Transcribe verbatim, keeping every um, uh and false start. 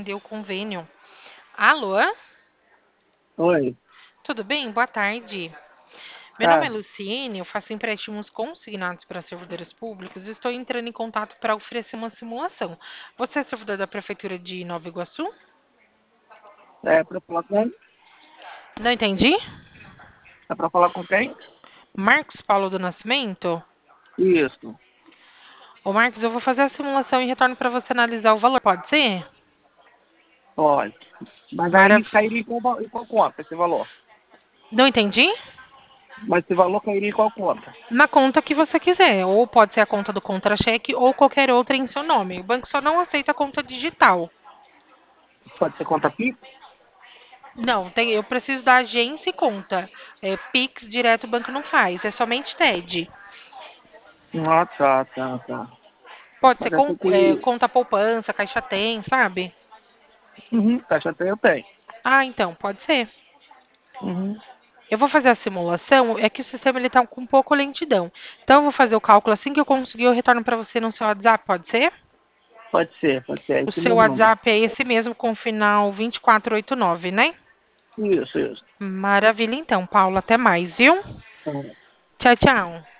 Deu convênio. Alô? Oi. Tudo bem? Boa tarde. Meu nome é Ah, Luciene, eu faço empréstimos consignados para servidores públicos e estou entrando em contato para oferecer uma simulação. Você é servidor da Prefeitura de Nova Iguaçu? é pra falar com... Não entendi? É pra falar com quem? Marcos Paulo do Nascimento? Isso. Ô Marcos, eu vou fazer a simulação e retorno para você analisar o valor, pode ser? Pode. Mas aí Maravilha. cairia em qual, va- em qual conta esse valor? Não entendi? Mas esse valor cairia em qual conta? Na conta que você quiser, ou pode ser a conta do contra-cheque ou qualquer outra em seu nome. O banco só não aceita conta digital. Pode ser conta Pix? Não, tem, eu preciso da agência e conta. É, Pix direto o banco não faz, é somente T E D. Ah, tá, tá, tá. Pode ser com, Parece é, que... conta poupança, caixa tem, sabe? Uhum, caixa tem, eu tenho. Ah, então, pode ser. Uhum. Eu vou fazer a simulação, é que o sistema ele tá com um pouco lentidão. Então eu vou fazer o cálculo assim que eu conseguir, eu retorno para você no seu WhatsApp, pode ser? Pode ser, pode ser. O Esse é seu meu número. WhatsApp é esse mesmo com o final vinte e quatro oitenta e nove, né? Isso, isso. Maravilha então, Paula, até mais, viu? Tá. Tchau, tchau.